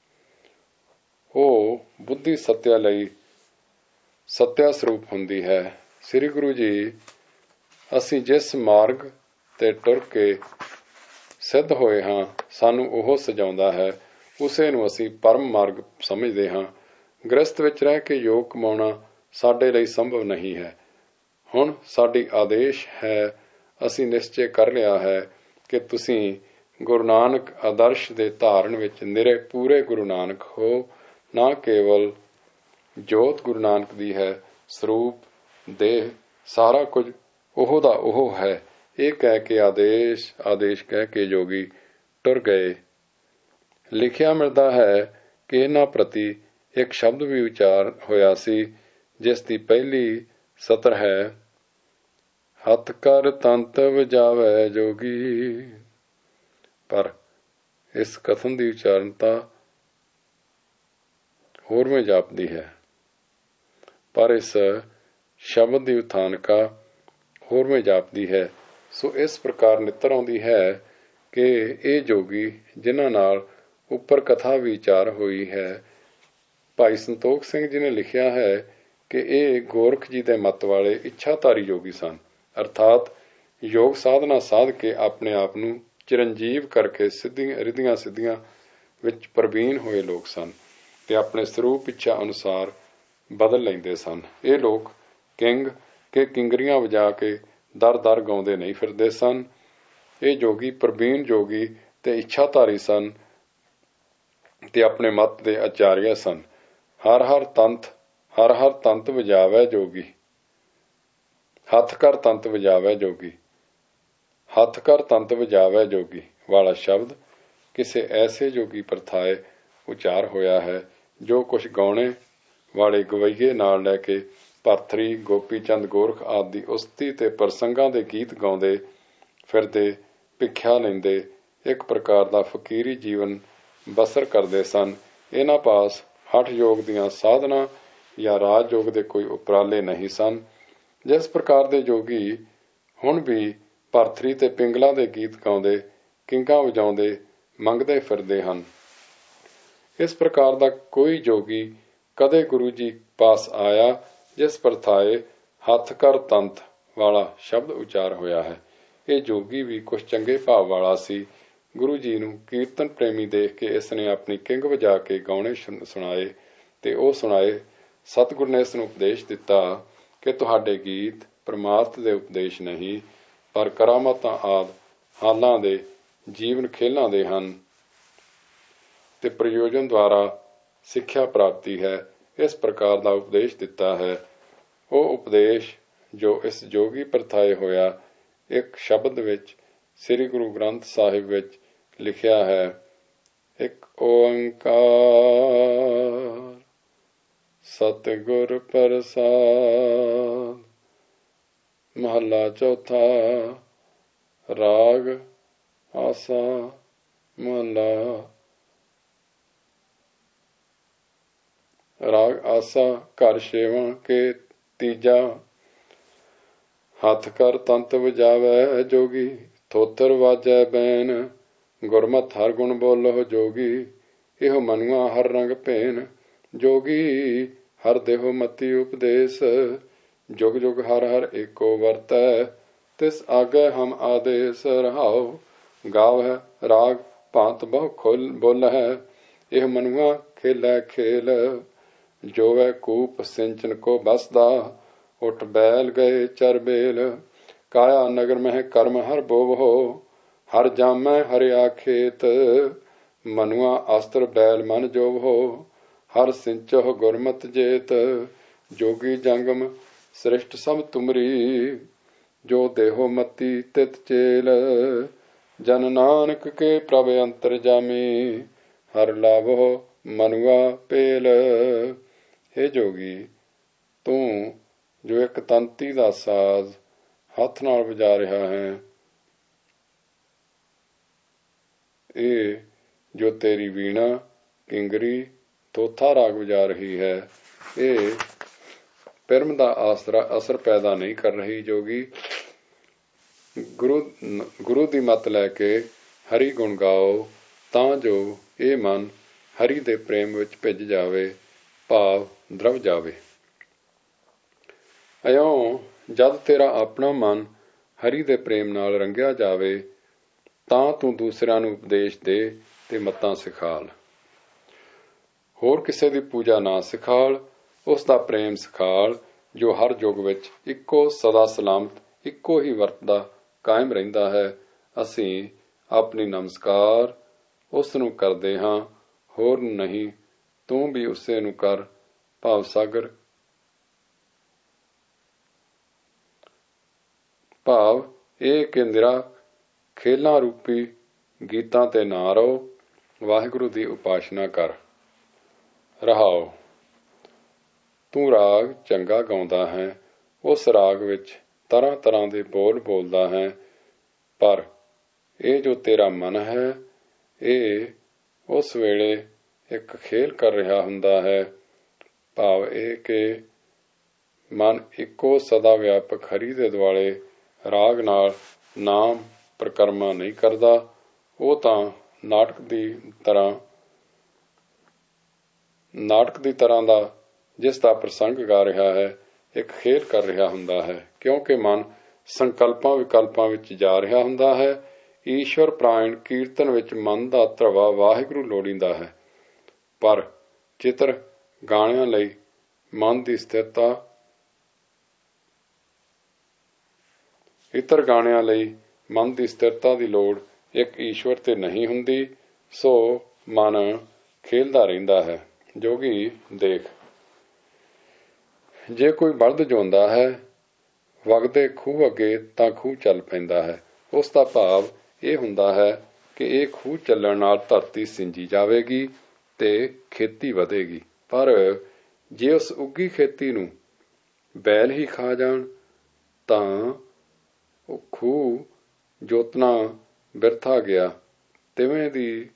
ਉਹ ਬੁੱਧੀ ਸੱਤਿਆ ਲਈ ਸੱਤਿਆ ਸਰੂਪ ਹੁੰਦੀ ਹੈ। ਸ੍ਰੀ ਗੁਰੂ ਜੀ, ਅਸੀਂ ਜਿਸ ਮਾਰਗ ਤੇ ਟੁਰ ਕੇ ਸਿੱਧ ਹੋਏ ਹਾਂ, ਸਾਨੂੰ ਉਹ ਸਜਾਉਂਦਾ ਹੈ। ਉਸੇ ਨੂੰ ਅਸੀਂ ਪਰਮ ਮਾਰਗ ਸਮਝਦੇ ਹਾਂ। ਗ੍ਰਸਥ ਵਿੱਚ ਰਹਿ ਕੇ ਯੋਗ ਕਮਾਉਣਾ ਸਾਡੇ ਲਈ ਸੰਭਵ ਨਹੀਂ ਹੈ। ਹੁਣ ਸਾਡੀ ਆਦੇਸ਼ ਹੈ, ਅਸੀਂ ਨਿਸ਼ਚੇ ਕਰ ਲਿਆ ਹੈ ਕਿ ਤੁਸੀਂ ਗੁਰੂ ਨਾਨਕ ਆਦਰਸ਼ ਦੇ ਧਾਰਨ ਵਿੱਚ ਨਿਰੇ ਪੂਰੇ ਗੁਰੂ ਨਾਨਕ ਹੋ। ਨਾ ਕੇਵਲ ਜੋਤ ਗੁਰੂ ਨਾਨਕ ਦੀ ਹੈ, ਸਰੂਪ, ਦੇਹ, ਸਾਰਾ ਕੁਝ ਉਹ ਦਾ ਉਹ ਹੈ। ਇਹ ਕਹਿ ਕੇ ਆਦੇਸ਼ ਆਦੇਸ਼ ਕਹਿ ਕੇ ਯੋਗੀ ਟੁਰ ਗਏ। ਲਿਖਿਆ ਮਿਲਦਾ ਹੈ ਕਿ ਇਹਨਾਂ ਪ੍ਰਤੀ ਇੱਕ ਸ਼ਬਦ ਵੀ ਉਚਾਰ ਹੋਇਆ ਸੀ, ਜਿਸ ਦੀ ਪਹਿਲੀ ਸਤਰ ਹੈ, ਹੱਥ ਕਰ ਤੰਤ ਵਜਾਵੈ ਜੋਗੀ। ਪਰ ਇਸ ਕਥਨ ਦੀ ਉਚਾਰਨਤਾ ਹੋਰਵੇਂ ਜਾਪਦੀ ਹੈ, ਪਰ ਇਸ ਸ਼ਬਦ ਦੀ ਉਥਾਨਕਾ ਹੋਰਵੇਂ ਜਾਪਦੀ ਹੈ। ਸੋ ਇਸ ਪ੍ਰਕਾਰ ਨਿੱਤਰ ਆਉਂਦੀ ਹੈ ਕਿ ਇਹ ਜੋਗੀ ਜਿਨ੍ਹਾਂ ਨਾਲ ਉੱਪਰ ਕਥਾ ਵਿਚਾਰ ਹੋਈ ਹੈ, ਭਾਈ ਸੰਤੋਖ ਸਿੰਘ ਜੀ ਨੇ ਲਿਖਿਆ ਹੈ ਕਿ ਇਹ ਗੋਰਖ ਜੀ ਦੇ ਮੱਤ ਵਾਲੇ ਇੱਛਾਧਾਰੀ ਯੋਗੀ ਸਨ, ਅਰਥਾਤ ਯੋਗ ਸਾਧਨਾ ਸਾਧ ਕੇ ਆਪਣੇ ਆਪ ਨੂੰ ਚਿਰੰਜੀਵ ਕਰਕੇ ਸਿੱਧੀਆਂ ਰਿੱਧੀਆਂ ਸਿੱਧੀਆਂ ਵਿੱਚ ਪ੍ਰਵੀਨ ਹੋਏ ਲੋਕ ਸਨ ਤੇ ਆਪਣੇ ਸਰੂਪ ਇੱਛਾ ਅਨੁਸਾਰ ਬਦਲ ਲੈਂਦੇ ਸਨ। ਇਹ ਲੋਕ ਕਿੰਗ ਕੇ ਕਿੰਗਰੀਆਂ ਵਜਾ ਕੇ ਦਰ ਦਰ ਗਾਉਂਦੇ ਨਹੀਂ ਫਿਰਦੇ ਸਨ। ਇਹ ਜੋਗੀ ਪ੍ਰਵੀਨ ਜੋਗੀ ਤੇ ਇੱਛਾਧਾਰੀ ਸਨ ਤੇ ਆਪਣੇ ਮਤ ਦੇ ਆਚਾਰੀਆ ਸਨ। ਹਰ ਹਰ ਤੰਤ ਹਰ ਹਰ ਤੰਤ ਵਜਾਵੈ ਜੋਗੀ। ਹੱਥ ਕਰ ਤੰਤ ਵਜਾਵੈ ਜੋਗੀ। ਹੱਥ ਕਰ ਤੰਤ ਵਜਾਵੈ ਜੋਗੀ ਵਾਲਾ ਸ਼ਬਦ ਕਿਸੇ ਐਸੇ ਜੋਗੀ ਪ੍ਰਥਾਏ ਉਚਾਰ ਹੋਇਆ ਹੈ, ਜੋ ਕੁਛ ਗਾਉਣੇ ਵਾਲੇ ਗਵਈਏ ਨਾਲ ਲੈ ਕੇ ਭਰਥਰੀ, ਗੋਪੀ ਚੰਦ ਗੋਰਖ ਆਦਿ ਦੀ ਉਸਤੀ ਤੇ ਪ੍ਰਸੰਗਾਂ ਦੇ ਗੀਤ ਗਾਉਂਦੇ ਫਿਰਦੇ, ਭਿਖਿਆ ਲੈਂਦੇ, ਇੱਕ ਪ੍ਰਕਾਰ ਦਾ ਫਕੀਰੀ ਜੀਵਨ ਬਸਰ ਕਰਦੇ ਸਨ। ਇਹਨਾਂ ਪਾਸ ਹਠ ਯੋਗ ਦੀਆਂ ਸਾਧਨਾ ਜਾਂ ਰਾਜ ਯੋਗ ਦੇ ਕੋਈ ਉਪਰਾਲੇ ਨਹੀਂ ਸਨ। ਜਿਸ ਪ੍ਰਕਾਰ ਦੇ ਜੋਗੀ ਹੁਣ ਵੀ ਭਰਥਰੀ ਤੇ ਪਿੰਗਲਾ ਦੇ ਗੀਤ ਗਾਉਂਦੇ, ਕਿੰਗਾਂ ਵਜਾਉਂਦੇ, ਮੰਗਦੇ ਫਿਰਦੇ ਹਨ, ਇਸ ਪ੍ਰਕਾਰ ਦਾ ਕੋਈ ਜੋਗੀ ਕਦੇ ਗੁਰੂ ਜੀ ਪਾਸ ਆਇਆ ਜਿਸ ਪ੍ਰਥਾਏ ਹੱਥ ਕਰ ਤੰਤ ਵਾਲਾ ਸ਼ਬਦ ਉਚਾਰ ਹੋਇਆ ਹੈ। ਇਹ ਜੋਗੀ ਵੀ ਕੁਛ ਚੰਗੇ ਭਾਵ ਵਾਲਾ ਸੀ। ਗੁਰੂ ਜੀ ਨੂੰ ਕੀਰਤਨ ਪ੍ਰੇਮੀ ਦੇਖ ਕੇ ਇਸ ਨੇ ਆਪਣੀ ਕਿੰਗ ਵਜਾ ਕੇ ਗਾਉਣੇ ਸੁਣਾਏ ਤੇ ਉਹ ਸੁਣਾਏ। ਸਤਿਗੁਰ ਨੇ ਇਸ ਨੂੰ ਉਪਦੇਸ਼ ਦਿੱਤਾ ਕਿ ਤੁਹਾਡੇ ਗੀਤ ਪਰਮਾਰਥ ਦੇ ਉਪਦੇਸ਼ ਨਹੀਂ, ਪਰ ਕਰਾਮਾਤਾਂ ਆਦਿ ਹਾਲਾਂ ਦੇ ਜੀਵਨ ਖੇਲਾਂ ਦੇ ਹਨ ਤੇ ਪ੍ਰਯੋਜਨ ਦੁਆਰਾ ਸਿੱਖਿਆ ਪ੍ਰਾਪਤੀ ਹੈ। ਇਸ ਪ੍ਰਕਾਰ ਦਾ ਉਪਦੇਸ਼ ਦਿੱਤਾ ਹੈ। ਉਹ ਉਪਦੇਸ਼ ਜੋ ਇਸ ਜੋਗੀ ਪ੍ਰਥਾਏ ਹੋਇਆ, ਇੱਕ ਸ਼ਬਦ ਵਿੱਚ ਸ੍ਰੀ ਗੁਰੂ ਗ੍ਰੰਥ ਸਾਹਿਬ ਵਿੱਚ ਲਿਖਿਆ ਹੈ, ਇੱਕ ਓੰਕਾਰ ਸਤਿਗੁਰ ਪ੍ਰਸਾਦ। ਮਹੱਲਾ ਚੌਥਾ। ਰਾਗ ਆਸਾ ਮਹੱਲਾ। ਰਾਗ ਆਸਾ ਘਰ ਛੇਵਾਂ ਕੇ ਤੀਜਾ। ਹੱਥ ਕਰ ਤੰਤ ਵਜਾਵੈ ਜੋਗੀ, ਥੋਥਰ ਵਾਜੈ ਬੈਨ, ਗੁਰਮਤਿ ਹਰ ਗੁਣ ਬੋਲੋ ਜੋਗੀ, ਇਹੋ ਮਨੁਆ ਹਰ ਰੰਗ ਭੇਨ। ਜੋਗੀ ਹਰ ਦੇਹੋ ਮਤੀ ਉਪਦੇਸ਼, ਜੁਗ ਜੁਗ ਹਰ ਹਰ ਏਕੋ ਵਰਤੈ, ਤਿਸ ਆਗੈ ਹਮ ਆਦੇਸ਼। ਰਹਾਉ ਗਾਵੈ ਰਾਗ ਭਾਂਤ ਬਹੁ ਖੋਲ ਬੋਲਹਿ, ਇਹ ਮਨੁਆ ਖੇਲੈ ਖੇਲ, ਜੋਵੈ ਕੂਪ ਸਿੰਚਨ ਕੋ ਬਸਦਾ, ਉਠ ਬੈਲ ਗਏ ਚਰ ਬੇਲ। ਕਾਇਆ ਨਗਰ ਮਹਿ ਕਰਮ ਹਰ ਬੋਵਹੁ, ਹਰ ਜਾਮੈ ਹਰਿਆ ਖੇਤ, ਮਨੁਆ ਅਸਤਰ ਬੈਲ ਮਨ ਜੋਵਹੁ, ਹਰ ਸਿੰਚਹੁ ਗੁਰਮਤਿ ਜੇਤ। ਜੋਗੀ ਜੰਗਮ ਸ੍ਰਿਸ਼ਟ ਸਭ ਤੁਮਰੀ, ਜੋ ਦੇਹੋ ਮਤੀ ਤਿਤ ਚੇਲ। ਜਨ ਨਾਨਕ ਕੇ ਪ੍ਰਭ ਅੰਤਰ ਜਾਮੀ। ਹਰ ਲਾਭੋ ਮਨੁਆ ਪੇਲ। ਹੇ ਜੋਗੀ, ਤੂੰ ਜੋ ਇੱਕ ਤੰਤੀ ਦਾ ਸਾਜ਼ ਹੱਥ ਨਾਲ ਵਜਾ ਰਿਹਾ ਹੈ, ਇਹ ਜੋ ਤੇਰੀ ਵੀਣਾ, ਕਿੰਗਰੀ, ਤੋਥਾ ਰਾਗ ਵਜਾ ਰਹੀ ਹੈ, ਇਹ ਪਿਰਮ ਦਾ ਆਸਰਾ ਅਸਰ ਪੈਦਾ ਨਹੀਂ ਕਰ ਰਹੀ। ਜੋਗੀ, ਗੁਰੂ ਗੁਰੂ ਦੀ ਮੱਤ ਲੈ ਕੇ ਹਰੀ ਗੁਣ ਗਾਓ, ਤਾਂ ਜੋ ਇਹ ਮਨ ਹਰੀ ਦੇ ਪ੍ਰੇਮ ਵਿੱਚ ਭਿੱਜ ਜਾਵੇ, ਭਾਵ ਦਰਵ ਜਾਵੇ। ਇਉਂ ਜਦ ਤੇਰਾ ਆਪਣਾ ਮਨ ਹਰੀ ਦੇ ਪ੍ਰੇਮ ਨਾਲ ਰੰਗਿਆ ਜਾਵੇ, ਤਾਂ ਤੂੰ ਦੂਸਰਿਆਂ ਨੂੰ ਉਪਦੇਸ਼ ਦੇ ਤੇ ਮੱਤਾਂ ਸਿਖਾਲ। ਹੋਰ ਕਿਸੇ ਦੀ ਪੂਜਾ ਨਾ ਸਿਖਾਲ, ਉਸ ਦਾ ਪ੍ਰੇਮ ਸਿਖਾਲ, ਜੋ ਹਰ ਯੁੱਗ ਵਿੱਚ ਇੱਕੋ ਸਦਾ ਸਲਾਮਤ, ਇੱਕੋ ਹੀ ਵਰਤਦਾ ਕਾਇਮ ਰਹਿੰਦਾ ਹੈ। ਅਸੀਂ ਆਪਣੀ ਨਮਸਕਾਰ ਉਸ ਨੂੰ ਕਰਦੇ ਹਾਂ, ਹੋਰ ਨੂੰ ਨਹੀਂ। ਤੂੰ ਵੀ ਉਸੇ ਨੂੰ ਕਰ। ਭਾਵ ਸਾਗਰ ਭਾਵ ਇਹ ਕਿ ਨਿਰਾ ਖੇਲਾਂ ਰੂਪੀ ਗੀਤਾਂ ਤੇ ਨਾ ਰਹੋ, ਵਾਹਿਗੁਰੂ ਦੀ ਉਪਾਸਨਾ ਕਰ। ਰਹਾਓ, ਤੂੰ ਰਾਗ ਚੰਗਾ ਗਾਉਂਦਾ ਹੈ, ਉਸ ਰਾਗ ਵਿੱਚ ਤਰ੍ਹਾਂ ਤਰ੍ਹਾਂ ਦੇ ਬੋਲ ਬੋਲਦਾ ਹੈ, ਪਰ ਇਹ ਜੋ ਤੇਰਾ ਮਨ ਹੈ, ਇਹ ਉਸ ਵੇਲੇ ਇੱਕ ਖੇਲ ਕਰ ਰਿਹਾ ਹੁੰਦਾ ਹੈ। ਭਾਵ ਇਹ ਕਿ ਮਨ ਇੱਕੋ ਸਦਾ ਵਿਆਪਕ ਹਰੀ ਦੇ ਦੁਆਲੇ ਰਾਗ ਨਾਲ ਨਾਮ ਪ੍ਰਕਰਮਾ ਨਹੀਂ ਕਰਦਾ। ਉਹ ਤਾਂ ਨਾਟਕ ਦੀ ਤਰ੍ਹਾਂ ਨਾਟਕ ਦੀ ਤਰ੍ਹਾਂ ਦਾ ਜਿਸ ਦਾ ਪ੍ਰਸੰਗ ਗਾ ਰਿਹਾ ਹੈ, ਇੱਕ ਖੇਲ ਕਰ ਰਿਹਾ ਹੁੰਦਾ ਹੈ, ਕਿਉਂਕਿ ਮਨ ਸੰਕਲਪਾਂ ਵਿਕਲਪਾਂ ਵਿੱਚ ਜਾ ਰਿਹਾ ਹੁੰਦਾ ਹੈ। ਈਸ਼ਵਰ ਪ੍ਰਾਇਣ ਕੀਰਤਨ ਵਿੱਚ ਮਨ ਦਾ ਧਰਵਾ ਵਾਹਿਗੁਰੂ ਲੋੜੀਂਦਾ ਹੈ, ਪਰ ਚਿੱਤਰ ਗਾਣਿਆਂ ਲਈ ਮਨ ਦੀ ਸਥਿਰਤਾ ਇਤਰ ਗਾਣਿਆਂ ਲਈ ਮਨ ਦੀ ਸਥਿਰਤਾ ਦੀ ਲੋੜ ਇੱਕ ਈਸ਼ਵਰ ਤੇ ਨਹੀਂ ਹੁੰਦੀ, ਸੋ ਮਨ ਖੇਲਦਾ ਰਹਿੰਦਾ ਹੈ। ਜੋਗੀ, ਦੇਖ, ਜੇ ਕੋਈ ਬਲਦ ਜਿਉਂਦਾ ਹੈ, ਵਗਦੇ ਖੂਹ ਅੱਗੇ ਤਾਂ ਖੂਹ ਚੱਲ ਪੈਂਦਾ ਹੈ। ਉਸ ਦਾ ਭਾਵ ਇਹ ਹੁੰਦਾ ਹੈ ਕਿ ਇਹ ਖੂਹ ਚੱਲਣ ਨਾਲ ਧਰਤੀ ਸਿੰਜੀ ਜਾਵੇਗੀ ਤੇ ਖੇਤੀ ਵਧੇਗੀ। ਪਰ ਜੇ ਉਸ ਉੱਗੀ ਖੇਤੀ ਨੂੰ ਬੈਲ ਹੀ ਖਾ ਜਾਣ, ਤਾਂ ਉਹ ਖੂਹ ਜੋਤਣਾ ਬਿਰਥਾ ਗਿਆ। ਤਿਵੇਂ ਦੀ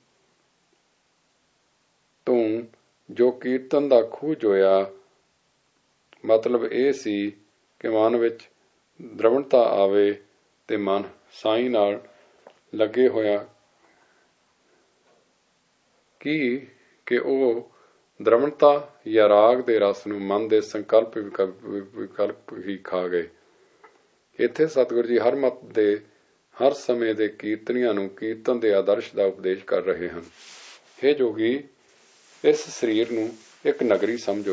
ਤੂੰ ਜੋ ਕੀਰਤਨ ਦਾ ਖੂਹ ਜੋਇਆ, ਮਤਲਬ ਇਹ ਸੀ ਕਿ ਮਨ ਵਿੱਚ ਦ੍ਰਵਣਤਾ ਆਵੇ ਤੇ ਮਨ ਸਾਈਂ ਨਾਲ ਲੱਗੇ ਹੋਇਆ ਕੀ ਕਿ ਉਹ ਦ੍ਰਵਣਤਾ ਜਾਂ ਰਾਗ ਦੇ ਰਸ ਨੂੰ ਮਨ ਦੇ ਸੰਕਲਪ ਵਿਕਲਪ ਹੀ ਖਾ ਗਏ। ਇੱਥੇ ਸਤਿਗੁਰੂ ਜੀ ਹਰ ਮਤ ਦੇ ਹਰ ਸਮੇਂ ਦੇ ਕੀਰਤਨੀਆਂ ਨੂੰ ਕੀਰਤਨ ਦੇ ਆਦਰਸ਼ ਦਾ ਉਪਦੇਸ਼ ਕਰ ਰਹੇ ਹਨ। ਹੇ ਜੋਗੀ, ਇਸ ਸਰੀਰ ਨੂੰ ਇੱਕ ਨਗਰੀ ਸਮਝੋ।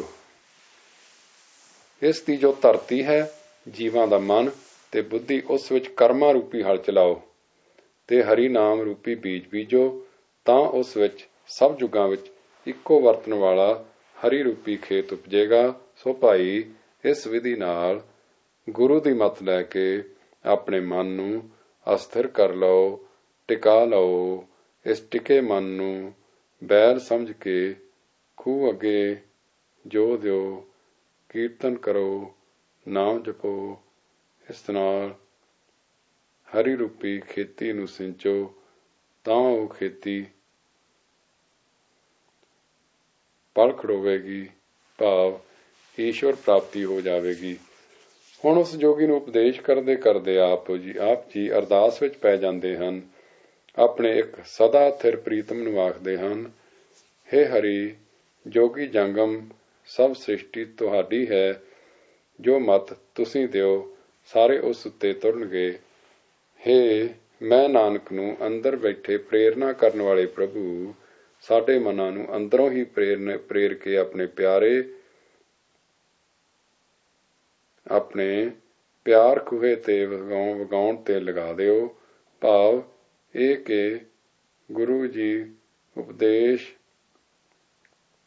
ਇਸ ਦੀ ਜੋ ਧਰਤੀ ਹੈ, ਜੀਵਾਂ ਦਾ ਮਨ ਤੇ ਬੁੱਧੀ, ਉਸ ਵਿੱਚ ਕਰਮਾਂ ਰੂਪੀ ਹਲ ਚਲਾਓ ਤੇ ਹਰੀ ਨਾਮ ਰੂਪੀ ਬੀਜ ਬੀਜੋ, ਤਾਂ ਉਸ ਵਿੱਚ ਸਭ ਯੁੱਗਾਂ ਵਿੱਚ ਇੱਕੋ ਵਰਤਣ ਵਾਲਾ ਹਰੀ ਰੂਪੀ ਖੇਤ ਉਪਜੇਗਾ। ਸੋ ਭਾਈ, ਇਸ ਵਿਧੀ ਨਾਲ ਗੁਰੂ ਦੀ ਮੱਤ ਲੈ ਕੇ ਆਪਣੇ ਮਨ ਨੂੰ ਅਸਥਿਰ ਕਰ ਲਓ, ਟਿਕਾ ਲਓ। ਇਸ ਟਿਕੇ ਮਨ ਨੂੰ ਬੈਲ ਸਮਝ ਕੇ ਖੂਹ ਅੱਗੇ ਜੋ ਦਿਓ, ਕੀਰਤਨ ਕਰੋ, ਨਾਮ ਜਪੋ। ਇਸ ਨਾਲ ਹਰੀ ਰੂਪੀ ਖੇਤੀ ਨੂੰ ਸਿੰਚੋ, ਤਾਂ ਉਹ ਖੇਤੀ ਪਲ ਖੜੋਵੇਗੀ, ਭਾਵ ਈਸ਼ਵਰ ਪ੍ਰਾਪਤੀ ਹੋ ਜਾਵੇਗੀ। ਹੁਣ ਉਸ ਜੋਗੀ ਨੂੰ ਉਪਦੇਸ਼ ਕਰਦੇ ਕਰਦੇ ਆਪ ਜੀ ਆਪ ਜੀ ਅਰਦਾਸ ਵਿੱਚ ਪੈ ਜਾਂਦੇ ਹਨ। ਆਪਣੇ ਇੱਕ ਸਦਾ ਥਿਰ ਪ੍ਰੀਤਮ ਨੂੰ ਆਖਦੇ ਹਨ, ਹੇ ਹਰੀ, ਜੋਗੀ ਜੰਗਮ ਸਭ ਸ੍ਰਿਸ਼ਟੀ ਤੁਹਾਡੀ ਹੈ। ਜੋ ਮਤ ਤੁਸੀਂ ਦਿਓ, ਸਾਰੇ ਉਸ ਉੱਤੇ ਤੁਰਨਗੇ। ਹੇ ਮੈਂ ਨਾਨਕ ਨੂੰ ਅੰਦਰ ਬੈਠੇ ਪ੍ਰੇਰਨਾ ਕਰਨ ਵਾਲੇ ਪ੍ਰਭੂ, ਸਾਡੇ ਮਨਾਂ ਨੂੰ ਅੰਦਰੋਂ ਹੀ ਪ੍ਰੇਰਨ ਪ੍ਰੇਰ ਕੇ ਆਪਣੇ ਪਿਆਰੇ ਆਪਣੇ ਪਿਆਰ ਖੂਹੇ ਤੇ ਵਗਾਉਣ ਵਗਾਉਣ ਤੇ ਲਗਾ ਦਿਓ। ਭਾਵ ਇਹ ਕਿ ਗੁਰੂ ਜੀ ਉਪਦੇਸ਼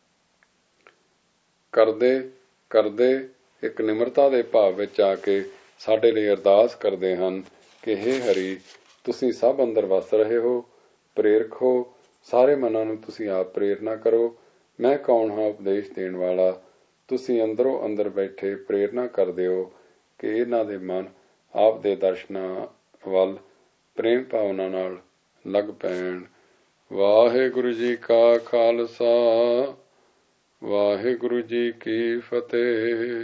ਕਰਦੇ ਕਰਦੇ ਇੱਕ ਨਿਮਰਤਾ ਦੇ ਭਾਵ ਵਿੱਚ ਆ ਕੇ ਸਾਡੇ ਲਈ ਅਰਦਾਸ ਕਰਦੇ ਹਨ ਕਿ ਹੇ ਹਰੀ, ਤੁਸੀਂ ਸਭ ਅੰਦਰ ਵਸ ਰਹੇ ਹੋ, ਪ੍ਰੇਰਕ ਹੋ, ਸਾਰੇ ਮਨਾਂ ਨੂੰ ਤੁਸੀਂ ਆਪ ਪ੍ਰੇਰਨਾ ਕਰੋ। ਮੈਂ ਕੌਣ ਹਾਂ ਉਪਦੇਸ਼ ਦੇਣ ਵਾਲਾ, ਤੁਸੀਂ ਅੰਦਰੋਂ ਅੰਦਰ ਬੈਠੇ ਪ੍ਰੇਰਨਾ ਕਰਦੇ ਹੋ ਕਿ ਇਹਨਾਂ ਦੇ ਮਨ ਆਪ ਦੇ ਦਰਸ਼ਨਾਂ ਵੱਲ ਪ੍ਰੇਮ ਭਾਵਨਾ ਨਾਲ ਲੱਗ ਪੈਣ। ਵਾਹਿਗੁਰੂ ਜੀ ਕਾ ਖਾਲਸਾ, ਵਾਹਿਗੁਰੂ ਜੀ ਕੀ ਫਤਿਹ।